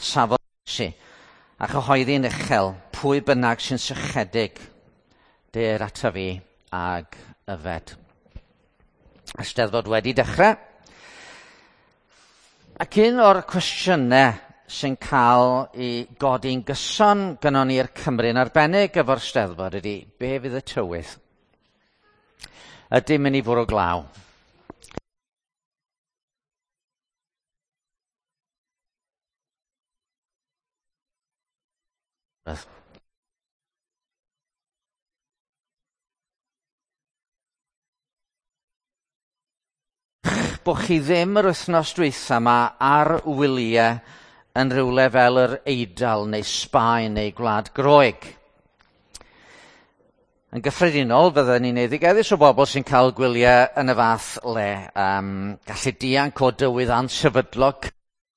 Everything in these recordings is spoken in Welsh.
safon si, a chyhoeddi'n uchel, pwy bynnag sy'n sychedig, der ata fi ag yfed. Eisteddfod wedi dechrau. Ac un o'r cwestiynau sy'n cael ei godi'n gyson gynon ni'r Cymru yn arbennig efo'r Steddfod ydy, be fydd y tywydd? Ydy'n mynd i fwrw glaw? Bo' chi ddim yr wythnos dwytha yma ar wyliau yn rhywle fel yr Eidal neu Sbaen neu Gwlad Groeg. Yn gyffredinol, fydden ni'n eiddigeddus o bobl sy'n cael gwyliau yn y fath le. Gallu dianc o dywydd ansefydlog.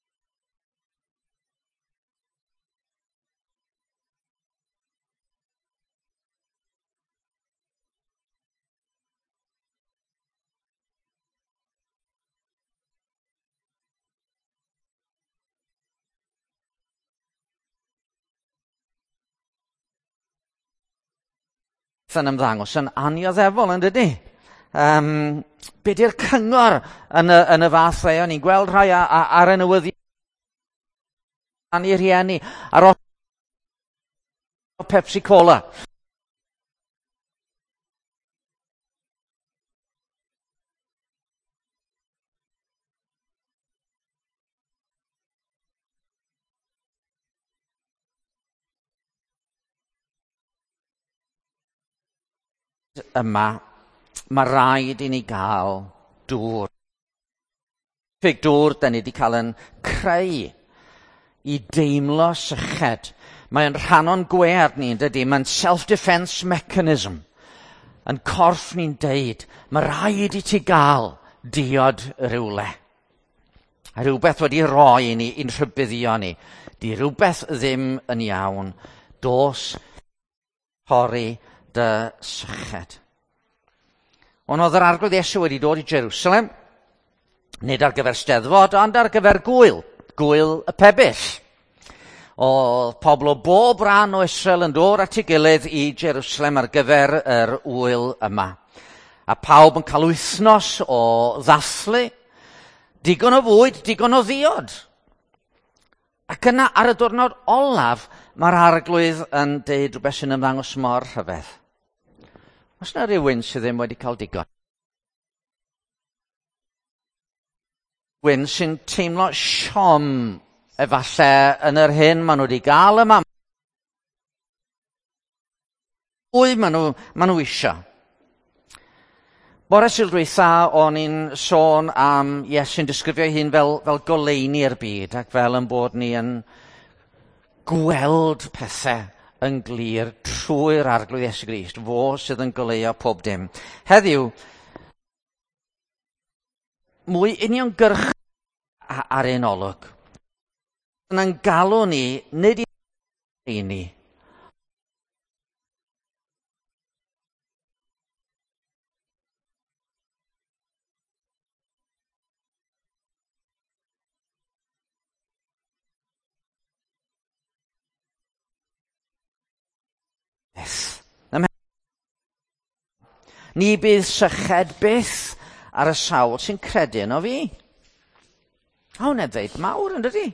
Yn ymddangos yn anioddefol yn dydy. Be di'r cyngor yn y fath le? O'n i'n gweld rhai ar y newyddion i rhieni ar o Pepsi Cola. Yma, mae rhaid i ni gael dŵr. Fig dŵr da ni wedi cael yn creu i deimlo syched. Mae'n rhan o'n gwead ni, dydy. Mae'n self-defence mechanism. Yn corff ni'n deud, mae rhaid i ti gael diod rywle. A rhywbeth wedi roi ni i'n rhybuddio ni. Di rhywbeth ddim yn iawn. Dos torri dy syched. Ond oedd yr arglwydd Iesu wedi dod i Jerusalem, nid ar gyfer Steddfod, ond ar gyfer gwyl y pebyll. Oedd pobl o bob ran o Israel yn dod at ei gilydd i Jerusalem ar gyfer yr wyl yma. A pawb yn cael wythnos o ddathlu, digon o fwyd, digon o ddiod. Ac yna ar y diwrnod olaf, mae'r arglwydd yn deud rhywbeth sy'n ymddangos mor rhyfedd. Oes yna rhywun sydd ddim wedi cael digon? Rhywun sy'n teimlo siom efallai yn yr hyn maen nhw wedi gael yma. Pwy maen nhw isio? Bore sy'n dwytha o'n i'n sôn am Iesu'n disgrifio ei hun fel goleini'r byd ac fel yn bod ni yn gweld pethau yn glir trwy'r arglwydd Iesu Grist, fo sydd yn goleio pob dim. Heddiw, mwy uniongyrch ar ein olwg. Yn galw ni, nid i ni. Ni bydd syched byth ar y sawl sy'n credu yno fi. A hwnna'n ddeud mawr yn dydi?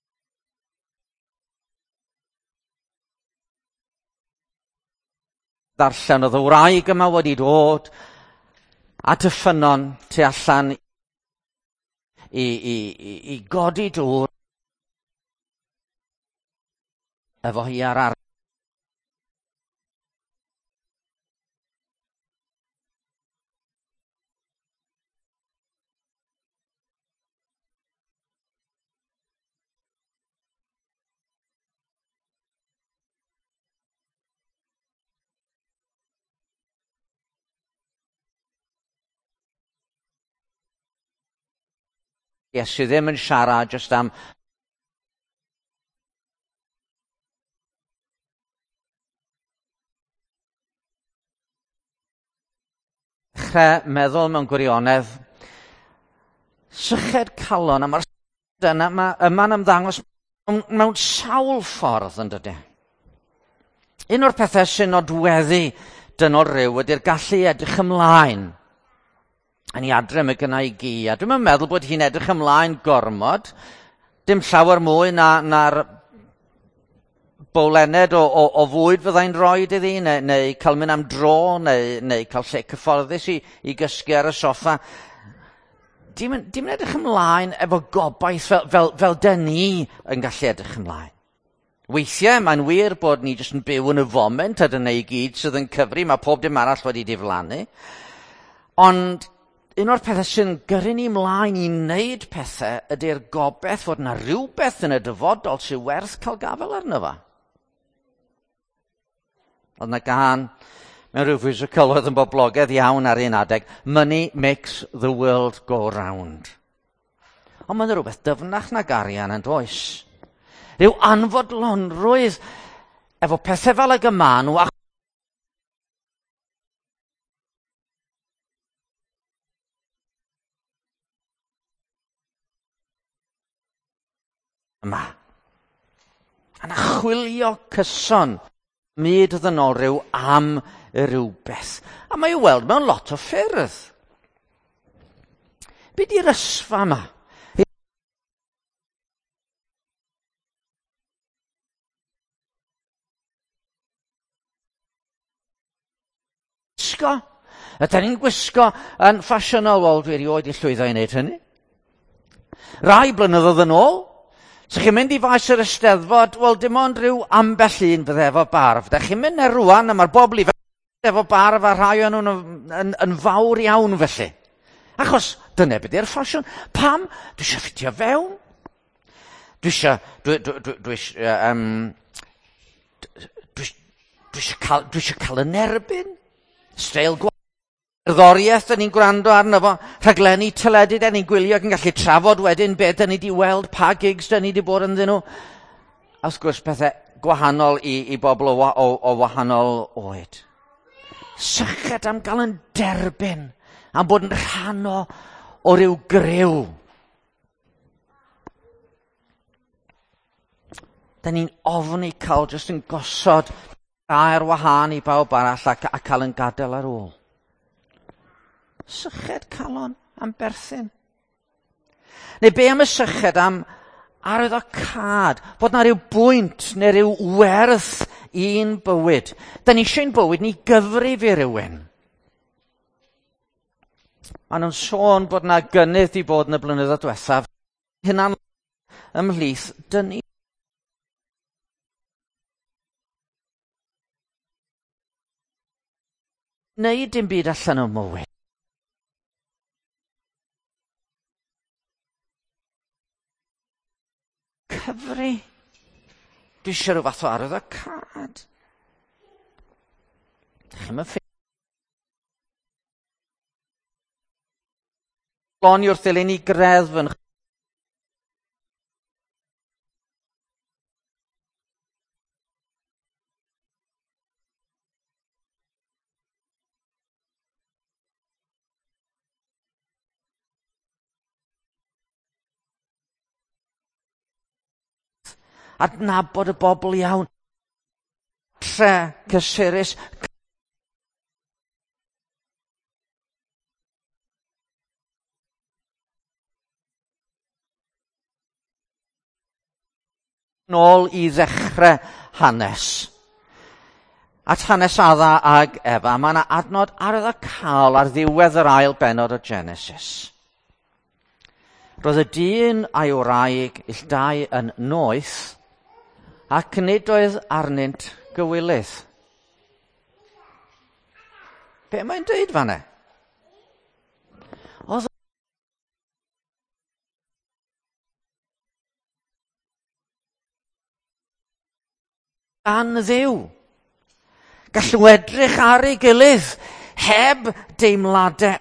Darllen oedd y wraig yma wedi dod at y ffynon tu allan i godi dŵr efo hi ar ar. Iesu ddim yn siarad jyst am dechrau meddwl mewn gwirionedd syched calon a mae'r yma'n ymddangos Mewn sawl ffordd yn dydy. Un o'r pethau sy'n nodweddu dynol ryw ydy'r gallu edrych ymlaen. Yn ei adre mae gynnau i gi. A dwi'n meddwl bod hi'n edrych ymlaen gormod. Dim llawer mwy na'r bowlened o fwyd fyddai'n rhoi iddi, neu cael mynd am dro, neu cael lle cyfforddus i gysgu ar y soffa. Dim yn edrych ymlaen efo gobaith fel dyn ni yn gallu edrych ymlaen. Weithiau mae'n wir bod ni jyst yn byw yn y foment a dyna i gyd sydd yn cyfri, mae pob dim arall wedi diflannu. Ond un o'r pethau sy'n gyrru ni ymlaen i wneud pethau ydy'r gobaith fod yna rhywbeth yn y dyfodol sy'n werth cael gafel arno fo. Oedd yna gan mewn rhyw physical oedd yn boblogaidd iawn ar un adeg, money makes the world go round. Ond mae'n rhywbeth dyfnach na garian yn does. Ryw anfodlonrwydd efo pethau fel y gyman nhw. Yma. Yn achwilio cyson myd ddynol ryw am y rhywbeth. A mae i'w weld mewn lot o ffyrdd. Be di'r ysfa yma? Ydyn ni'n gwisgo yn ffasiynol, wel, dwi erioed i llwyddo i wneud hynny. Rai blynyddoedd yn ôl, so chi'n mynd i faes yr Eisteddfod, wel, dim ond rhyw ambell un fydd efo barf. Da chi'n mynd rwan, a mae'r bobl ifanc efo barf a rhai o'n nhw'n yn fawr iawn felly. Achos dyna beth yw'r ffasiwn. Pam? Dwi eisiau ffitio fewn. Dwi eisiau cael yn erbyn. Steil gwerddoriaeth, da ni'n gwrando arno fo, rhaglenni teledu, da ni'n gwylio ac yn gallu trafod wedyn beth da ni wedi weld, pa gigs da ni wedi bod ynddyn nhw. A wrth gwrs pethau gwahanol i bobl o wahanol oed. Syched am gael yn derbyn, am bod yn rhan o ryw gryw. Da ni'n ofni cael jyst yn gosod air wahân i bawb arall a cael yn gadael ar ôl. Syched calon am berthyn. Neu be am y syched am arwyddocad, bod na ryw bwynt neu ryw werth i'n bywyd. Da ni eisiau'n bywyd ni gyfrif i rywun. Maen nhw'n sôn bod na gynnydd i bod yn y blynyddoedd diwethaf. Hynna'n ymhlith dynnu. Neu dim byd allan o mywyd. Cyfri. Dwi eisiau rhyw fath o arwyddocad. Chi'n mynd Lon wrth ddilyn i greddf yn adnabod y bobl iawn. Tre, cysurus. Nôl i ddechrau hanes. At hanes Adda ag Efa, mae yna adnod arwyddocâl ar ddiwedd yr ail bennod o Genesis. Roedd y dyn a'i wraig illdau yn noeth, ac nid oedd arnynt gywilydd. Be mae'n dweud fan'na? Oedd gan Dduw. Gallw edrych ar ei gilydd heb deimladau.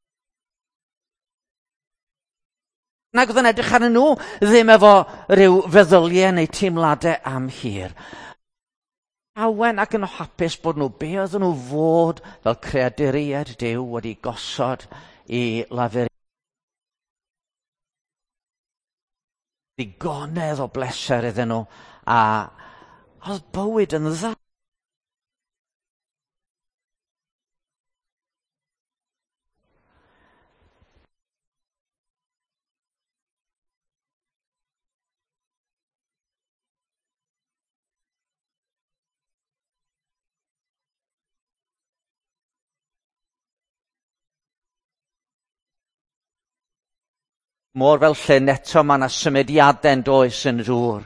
Nag oedd yn edrych arnyn nhw ddim efo ryw feddyliau neu teimladau am hir. Awen ac yn hapus bod nhw be oedd nhw fod fel creaduriaid Duw wedi gosod i lafur. Ddigonedd o bleser iddyn nhw, a oedd bywyd yn dda. Mor fel llyn eto mae yna symudiadau'n does yn dŵr.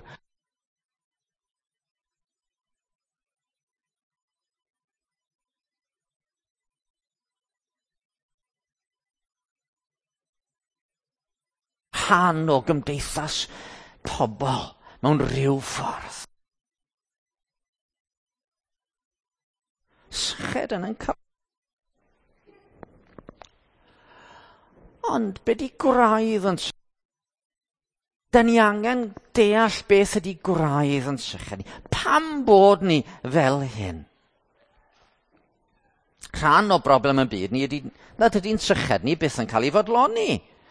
Rhan o gymdeithas pobl mewn rhyw ffordd. Syched yn cael. Ond be di gwraidd yn syched? Da ni angen deall beth ydi gwraidd yn syched. Pam bod ni fel hyn? Rhan o broblem yn byd ni ydy, nad ydy'n syched ni byth yn cael ei fodloni.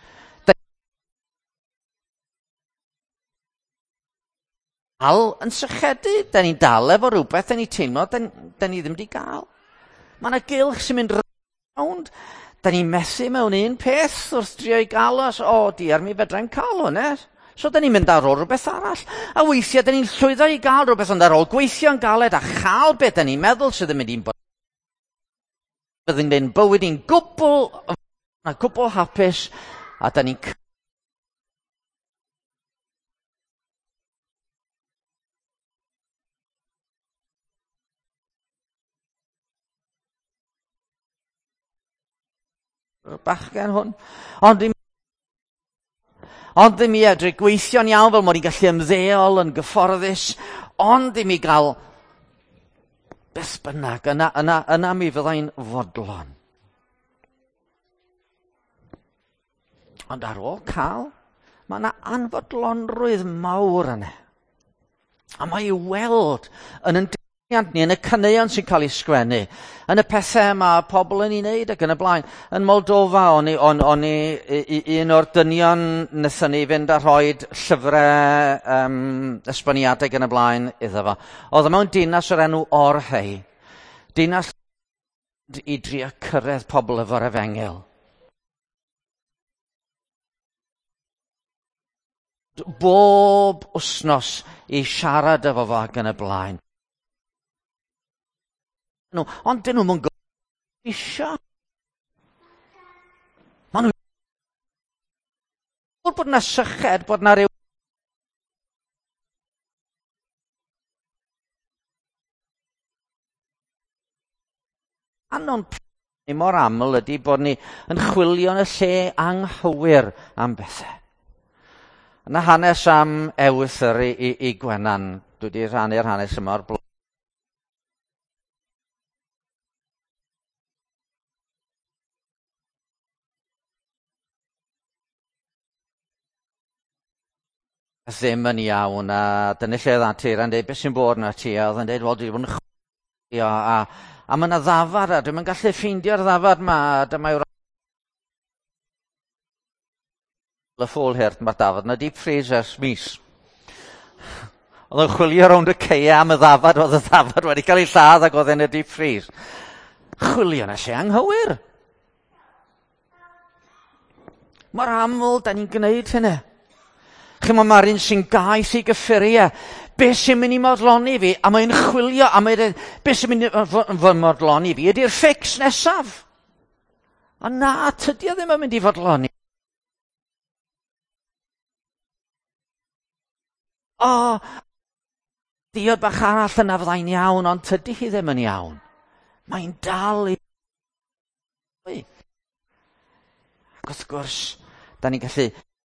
Dal yn sychedu, da ni'n dal efo rhywbeth, da ni teimlo, da ni ddim wedi gael. Mae yna gylch sy'n mynd rownd, da ni'n methu mewn un peth wrth drio i gael os, diar mi fedrai'n cael hwnna. So da ni'n mynd ar ôl rhywbeth arall. A weithiau da ni'n llwyddo i gael rhywbeth, ond ar ôl gweithio'n galed a chael beth da ni'n meddwl sydd yn mynd i'n bod. Byddai'n gwneud bywyd i'n gwbl hapus, a da ni'n bachgen hwn. Ond ddim i edrych gweithio'n iawn fel mod i'n gallu ymddeol yn gyfforddus, ond ddim i gael beth bynnag. Yna mi fyddai'n fodlon. Ond ar ôl cael, mae yna anfodlonrwydd mawr yna. A mae i weld yn ni, yn y caneuon sy'n cael ei sgwennu, yn y pethau mae pobl yn ei wneud ac yn y blaen. Yn Moldofa, o'n i un o'r dynion wnaethon ni fynd a rhoi llyfrau esboniadau yn y blaen iddo fo. Oedd mewn dinas o'r enw Orhei. Dinas i drio cyrraedd pobl efo'r Efengil. Bob wsnos i siarad efo fo ac yn y blaen. Ond dyn nhw'n mynd eisiau. Maen nhw'n bod yna syched, bod yna rhyw anon ni mor aml ydy bod ni yn chwilio yn y lle anghywir am bethau. Yna hanes am Ewythr i Gwenan. Dwi wedi rhannu'r hanes yma o'r blaen. Ddim yn iawn, a dyna lle oedd Antur yn dweud, beth sy'n bod yna ti? A oedd yn dweud, wel, dwi wedi bod yn chwilio, a mae yna ddafad, a dwi'n gallu ffeindio'r ddafad yma, a dyma yw'r y ffôl hyrt, mae'r ddafad yna deep freeze ers mis. Oedd yn chwilio rownd y ceia am y ddafad, oedd y ddafad wedi cael ei lladd ac oedd yn y deep freeze. Chwilio yna lle anghywir. Mae'r aml, da ni'n gwneud hynny. Mae'r un sy'n gaeth i gyffuriau. Beth sy'n mynd i modloni fi? A mae'n chwilio, a mae'n beth sy'n mynd i modloni fi ydy'r ffix nesaf. A na, tydi o ddim yn mynd i fodloni. Diod bach arall yna fyddai'n iawn, ond tydi hi ddim yn iawn. Mae'n dal i... Ac wrth gwrs, da ni'n gallu...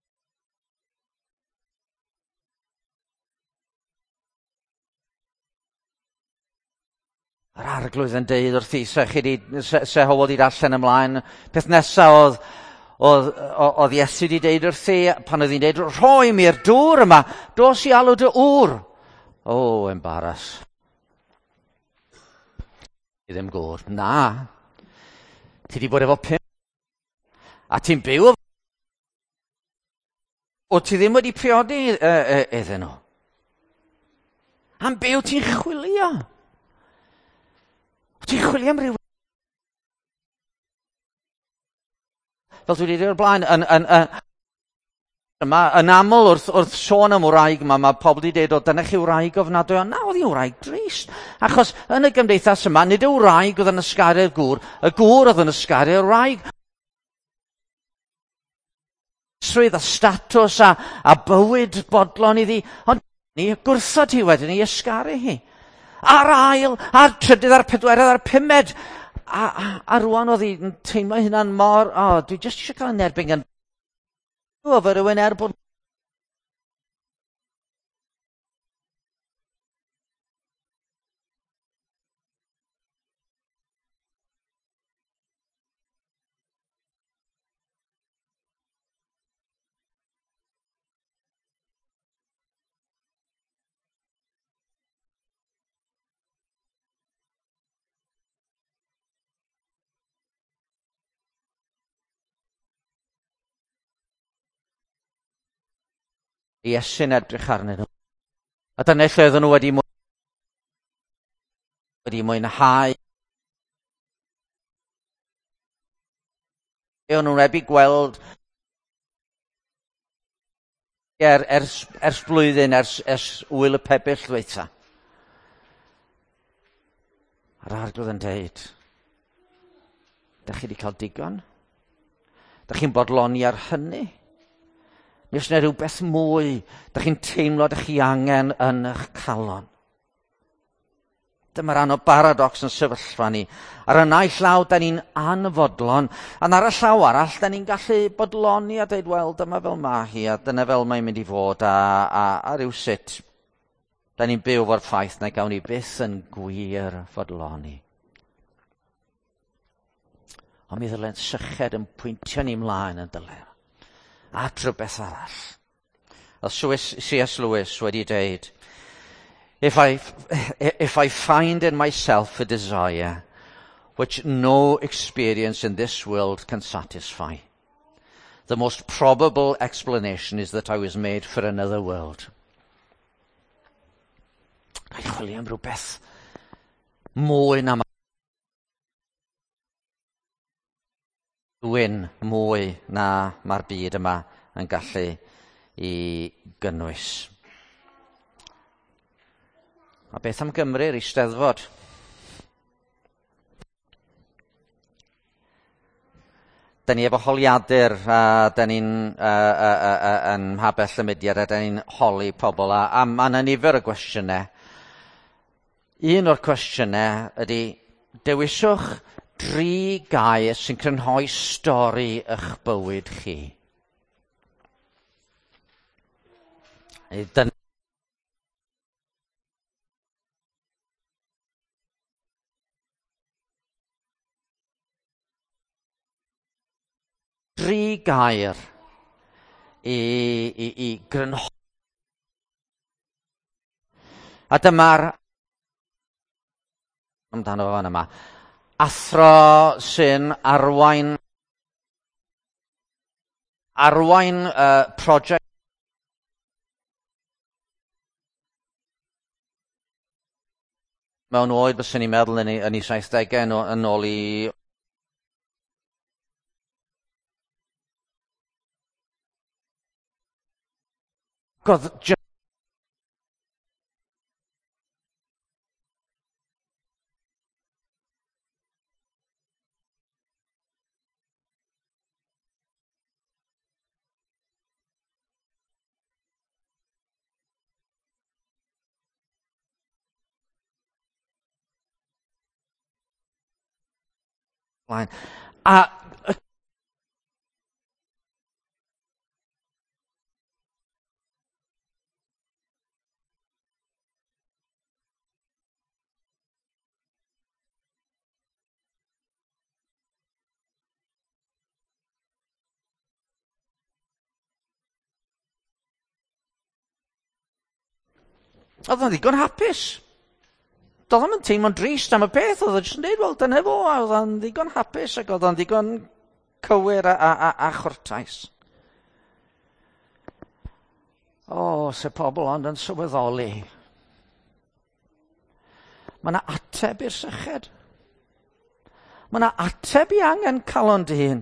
Yr arglwydd yn deud wrth i, se hywod i darllen ymlaen. Peth nesaf oedd Iesu wedi deud wrth i, pan oedd hi'n deud, rhoi mi'r dŵr yma, dos i alw dy ŵr. Embaras. I ddim gwr. Na. Ti wedi bod efo 5. A ti'n byw o ti ddim wedi priodi iddyn nhw? Am be wyt ti'n chwilio? Wyt ti'n chwilio am rhywun? Fel dwi wedi dweud o'r blaen, yn aml wrth sôn am wraig mae pobl wedi dweud, dyna chi wraig ofnadwy, na, oedd hi'n wraig drist. Achos yn y gymdeithas yma, nid y wraig oedd yn ysgariad y gŵr oedd yn ysgariad y wraig. Swydd a statws a bywyd bodlon iddi, ond ni gwrthod hi wedyn ni ysgaru hi. A'r ail, a'r trydydd, a'r pedwerydd, a'r pumed. A rwan oedd hi'n teimlo hynna'n mor, dwi jyst eisiau cael yn erbyn gan fy rhywun bod Iesu'n edrych arnyn nhw. A dyna lle oedden nhw wedi mwynhau. Oedden nhw'n wedi gweld ers blwyddyn, ers wyl y pebyll ddweitha. A'r arglwydd yn deud, da chi wedi cael digon? Da chi'n bodloni ar hynny? Mi oes yna rhywbeth mwy, da chi'n teimlo da chi angen yn eich calon. Dyma'r rhan o baradox yn sefyllfa ni. Ar y naill llaw, da ni'n anfodlon, a ar y llaw arall, da ni'n gallu bodloni a dweud, wel, dyma fel ma hi, a dyna fel mae'n mynd i fod, a rywsut, da ni'n byw fo'r ffaith na gawn ni byth yn gwir fodloni. Ond mi ddylen syched yn pwyntio ni mlaen yn dylai. At rhywbeth arall. C.S. Lewis wedi dweud, if I find in myself a desire which no experience in this world can satisfy, the most probable explanation is that I was made for another world. Rhaid chwilio am rhywbeth mwy na mwy na mae'r byd yma yn gallu i gynnwys. A beth am Gymru, yr Eisteddfod? Da ni efo holiadur, da ni'n yn Mhabell y Mudiad, a da ni'n holi pobl, a mae yna nifer o gwestiynau. Un o'r cwestiynau ydy, dewiswch 3 gair sy'n crynhoi stori eich bywyd chi. Dyna 3 gair i grynhoi. A dyma'r amdano fan yma. Athro sy'n arwain prosiect mewn oed byswn i'n meddwl yn ei 70au yn ôl i blaen. A oedd o'n ddigon hapus. Doedd o'n teimlo'n drist am y peth, oedd o'n jyst yn dweud, wel, dyna fo, a oedd o'n ddigon hapus, ac oedd o'n ddigon cywir a chwrtais. O, se pobl ond yn sylweddoli. Mae yna ateb i'r syched. Mae yna ateb i angen calon dyn.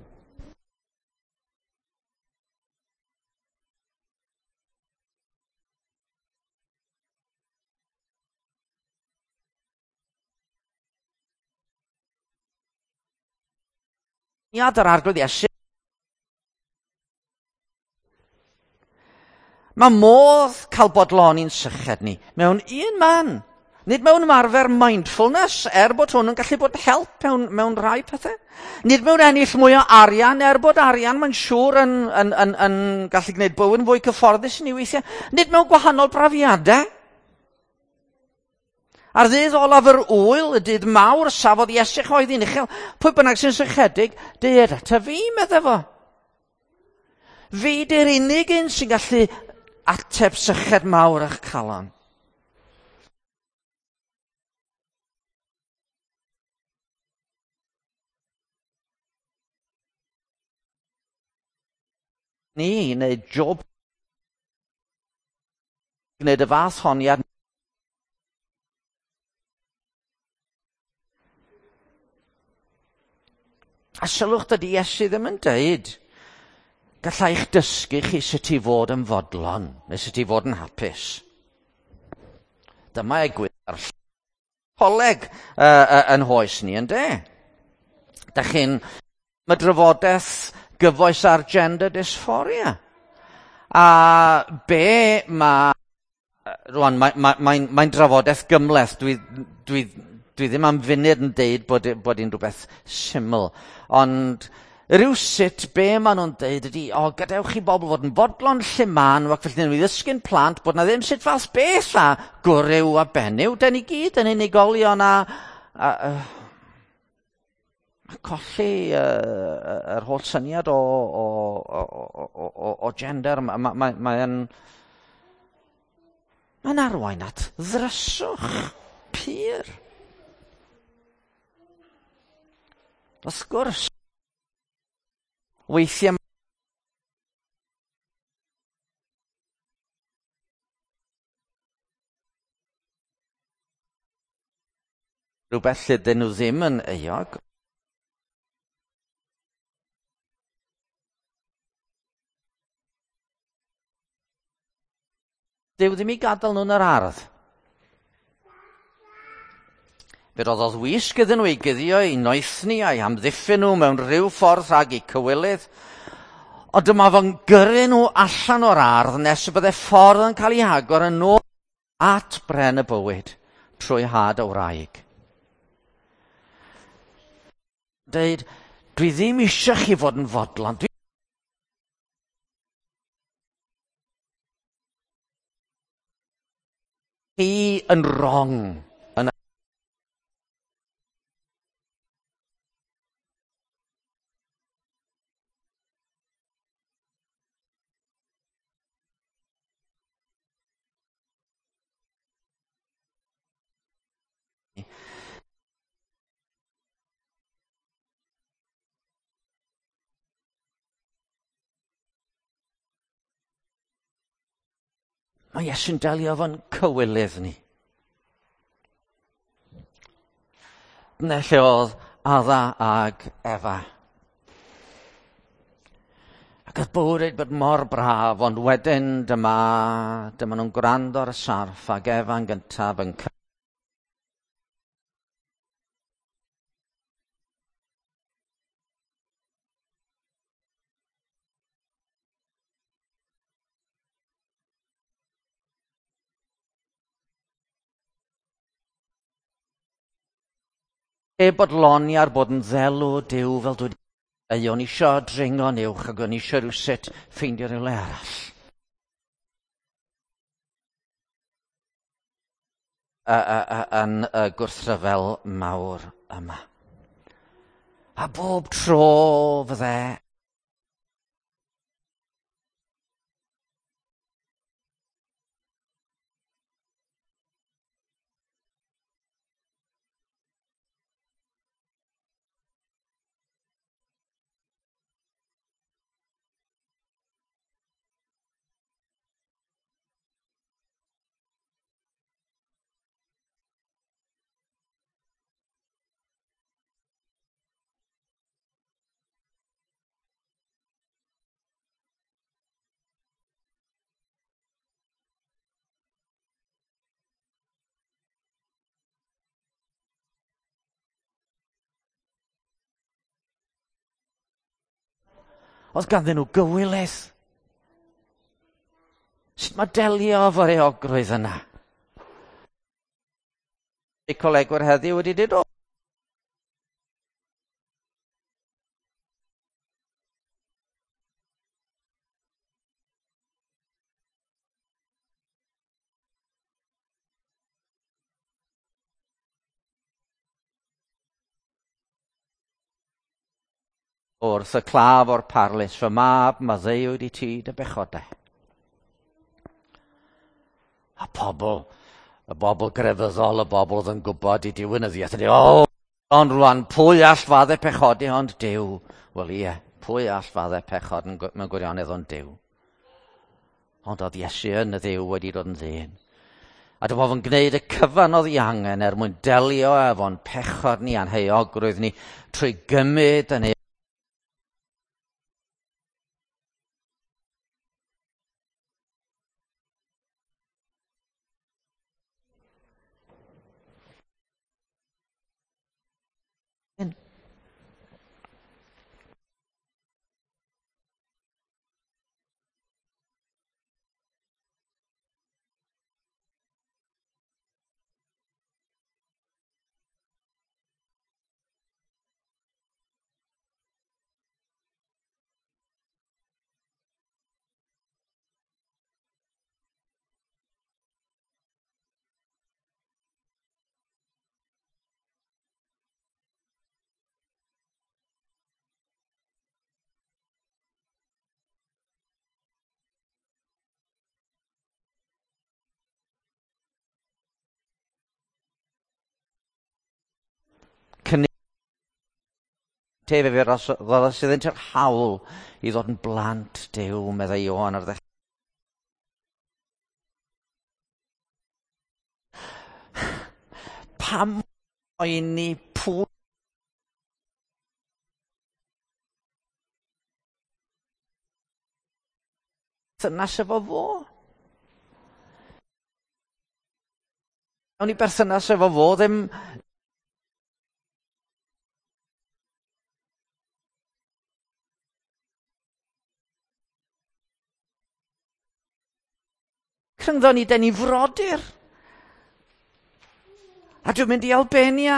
Iad yr arglwydd Iesu. Mae modd cael bodloni'n syched ni mewn un man. Nid mewn ymarfer mindfulness, bod hwn yn gallu bod help mewn rhai pethau. Nid mewn ennill mwy o arian, bod arian mae'n siŵr yn gallu gwneud bywyd yn fwy cyfforddus i ni weithiau. Nid mewn gwahanol brafiadau. Ar ddydd olaf yr wyl, y dydd mawr, safodd Iesu choeddi uchel, pwy bynnag sy'n sychedig, dyd ata fi, medde fo. Fi di'r unig un sy'n gallu ateb syched mawr eich calon. Ni, neu Job, gwneud y fath honiad. A sylwch dydy Iesu ddim yn dweud, gallai eich dysgu chi sut i fod yn fodlon, neu sut i fod yn hapus. Dyma egwyddor coleg yn hoes ni, ynddo? Da chi'n mae drafodaeth gyfoes ar gender dysphoria. A be mae... Rwan, mae'n drafodaeth gymleth. Dwi ddim am funud yn deud bod hi'n rhywbeth syml. Ond rywsut be maen nhw'n deud ydy, gadewch chi bobl fod yn fodlon lle maen nhw ac felly nhw'n ddysgu'n plant bod na ddim sut fath beth a gwryw a benyw. Den ni gyd yn unigolion a colli yr holl syniad o gender. Mae'n arwain at ddryswch pur. Wrth gwrs, weithiau rhywbeth lle dyn nhw ddim yn euog. Dyw ddim i gadael nhw'n yr ardd. Fe roddodd wisg iddyn nhw i guddio, i noethni a'i amddiffyn nhw mewn rhyw ffordd rhag eu cywilydd. Ond dyma fo'n gyrru nhw allan o'r ardd nes y bydde ffordd yn cael ei agor yn ôl at bren y bywyd trwy had o wraig. Deud, dwi ddim eisiau chi fod yn fodlon. Chi yn wrong. Mae Iesu'n delio fo'n cywilydd ni. Dyna lle oedd Adda ag Efa. Ac oedd bywyd bod mor braf, ond wedyn dyma nhw'n gwrando ar y sarf ac Efa'n gyntaf yn bodloni ar bod yn ddelw Duw fel dwi o'n isio dringo'n uwch ac o'n isio rywsut ffeindio rhywle arall. Yn y gwrthryfel mawr yma. A bob tro fydde Oedd ganddyn nhw gywilydd. Sut mae delio efo'r euogrwydd yna? Y colegwyr heddiw wedi dweud, wrth y claf o'r parlus, fy mab, mae ddeuwyd i ti dy bechodau. A y bobl grefyddol, y bobl oedd yn gwybod i diwynyddiaeth, ond rwan, pwy all faddau pechodi ond Duw? Wel ie, pwy all faddau pechod mewn gwirionedd ond Duw? Ond oedd Iesu yn y Dduw wedi dod yn ddyn. A dy bod yn gwneud y cyfan oedd ei angen mwyn delio efo'n pechod ni a'n heuogrwydd ni trwy gymryd yn ei tefyr os sydd yn hawl i ddod yn blant Duw, meddai Ioan ar ddechrau. Pam o'i ni pwy berthynas efo fo? Awn ni berthynas efo fo ddim cyngddo ni den i frodyr. A dwi'n mynd i Albania.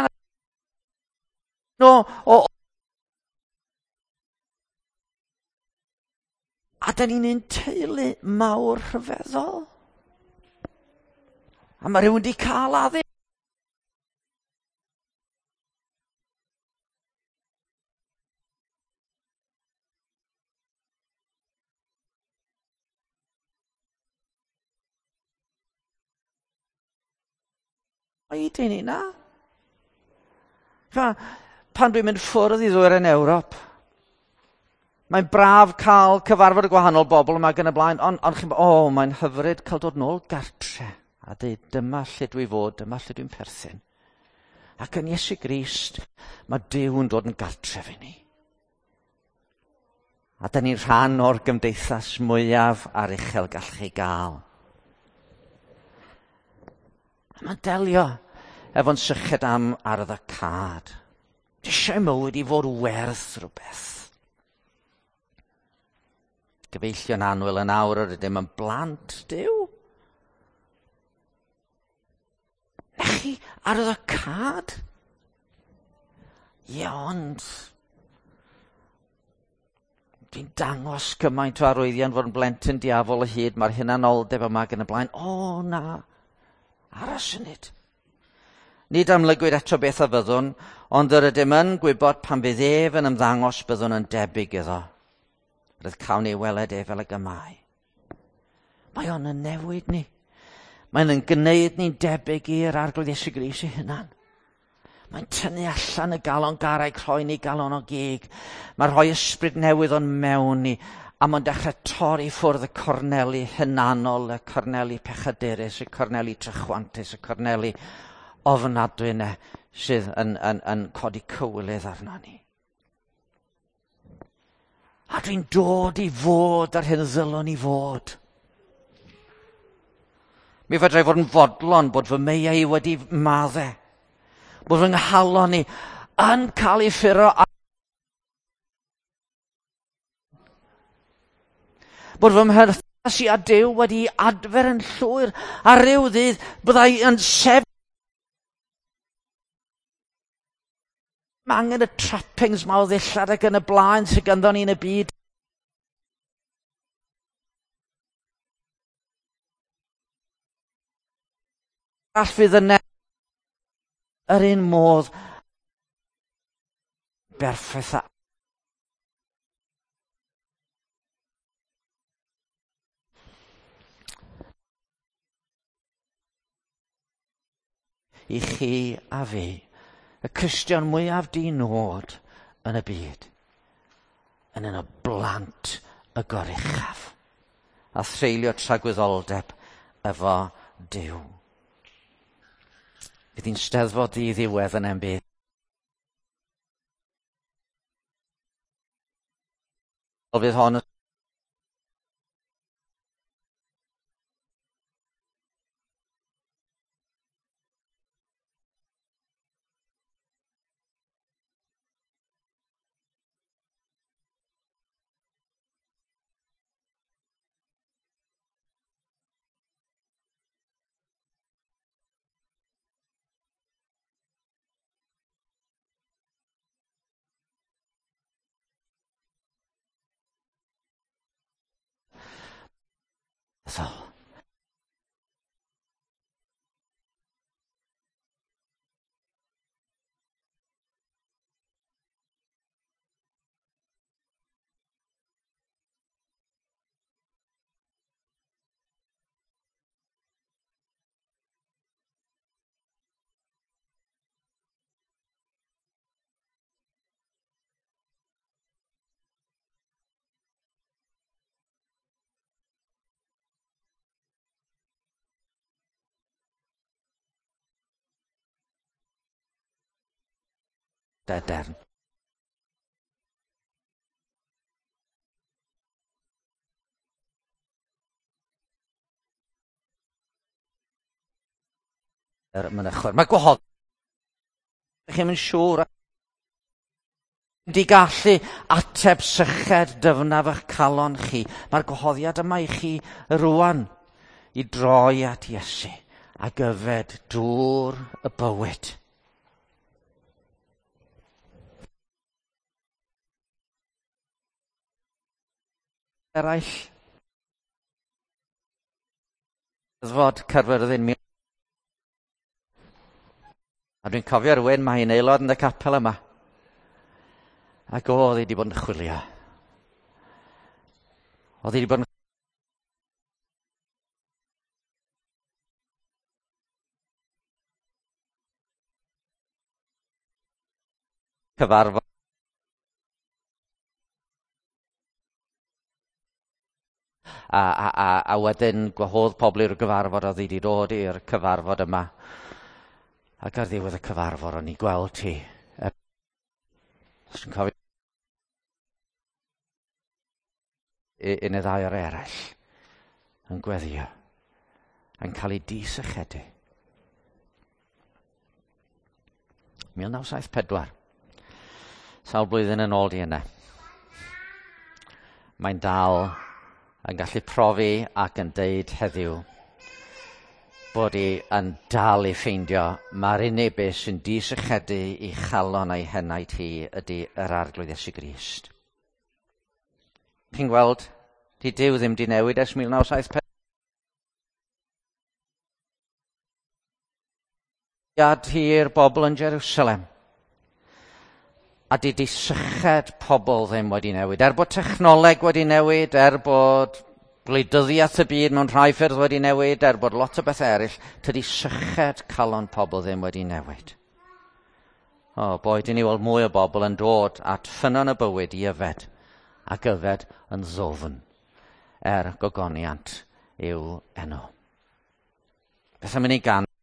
A da ni'n un teulu mawr rhyfeddol. A mae rhywun wedi cael addysg. O'i dyn ni na? Pan dwi'n mynd ffwrdd i ddwyr yn Ewrop, mae'n braf cael cyfarfod y gwahanol bobl yma gan y blaen, ond mae'n hyfryd cael dod nôl gartre a dweud, dyma lle dwi fod, dyma lle dwi'n perthyn. Ac yn Iesu Grist, mae Duw yn dod yn gartre fi ni. A da ni'n rhan o'r gymdeithas mwyaf ar uchel gall chi gael. Mae'n delio efo'n syched am ardd y cad. Di eisiau mywyd i fod werth rhywbeth. Gyfeillio'n anwyl yn awr yr ydym yn blant Duw. Nech chi ardd y cad? Ie, ond dwi'n dangos cymaint o arwyddion fod yn blentyn diafol y hyd, mae'r hunanoldeb yma gan y blaen. Na. Aros yn nid. Nid amlygwyd eto beth a fyddwn, ond yr ydym yn gwybod pan bydd ef yn ymddangos byddwn yn debyg iddo. Roedd cawn ei weled e fel y gymau. Mae o'n yn newid ni. Mae'n yn gwneud ni'n debyg i'r arglwydd Iesu Grist ei hunan. Mae'n tynnu allan y galon garreg, rhoi ni galon o gig. Mae'n rhoi ysbryd newydd o'n mewn ni. A mae'n dechrau torri ffwrdd y corneli hunanol, y corneli pechadurus, y corneli trychwantus, y corneli ofnadwy yna sydd yn codi cywilydd arno ni. A dwi'n dod i fod ar hyn ddylwn i fod. Mi fedrai fod yn fodlon bod fy meiau wedi maddau. Bod fy nghalon ni yn cael ei ffuro Bod fy mherthynas i a Duw wedi adfer yn llwyr, a ryw ddydd byddai yn sef. Mae angen y trappings ma o ddillad ac yn y blaen sydd ganddo ni yn y byd. All fydd yna yr un modd berffaith i chi a fi, y Cristion mwyaf di-nod yn y byd, yn y blant y goruchaf, a threulio tragwyddoldeb efo Duw. Bydd hi'n steddfod di-ddiwedd yn bydd. Fydd hon dedern. Mae gwahodd. Chi'n mynd siŵr di gallu ateb syched dyfnaf eich calon chi. Mae'r gwahoddiad yma i chi rwan i droi at Iesu a gyfed dŵr y bywyd. Eraill. Fod Caerfyrddin. A dwi'n cofio rhywun, mae hi'n aelod yn y capel yma. Ac oedd hi wedi bod yn chwilio. Oedd hi wedi bod yn cyfarfod. A wedyn gwahodd pobl i'r gyfarfod oedd hi wedi dod i'r cyfarfod yma. Ac ar ddiwedd y cyfarfod o'n i gweld hi. Os dwi'n cofio un y ddau o'r eraill yn gweddio yn cael ei disychedu. 1974. Sawl blwyddyn yn ôl di yna. Mae'n dal yn gallu profi ac yn deud heddiw bod hi yn dal i ffeindio mae'r unig beth sy'n disychedu i chalon a'i henaid hi ydy yr arglwydd Iesu Grist. Chi'n gweld, di Duw ddim di newid ers 1974. Iad hi'r bobl yn Jerusalem. A di syched pobl ddim wedi newid. Er bod technoleg wedi newid, er bod gwleidyddiaeth y byd mewn rhai ffyrdd wedi newid, er bod lot o bethau eraill, tydi syched calon pobl ddim wedi newid. Boed i ni weld mwy o bobl yn dod at ffynon y bywyd i yfed, ac yfed yn ddwfn, gogoniant i'w enw. Beth am i ni gan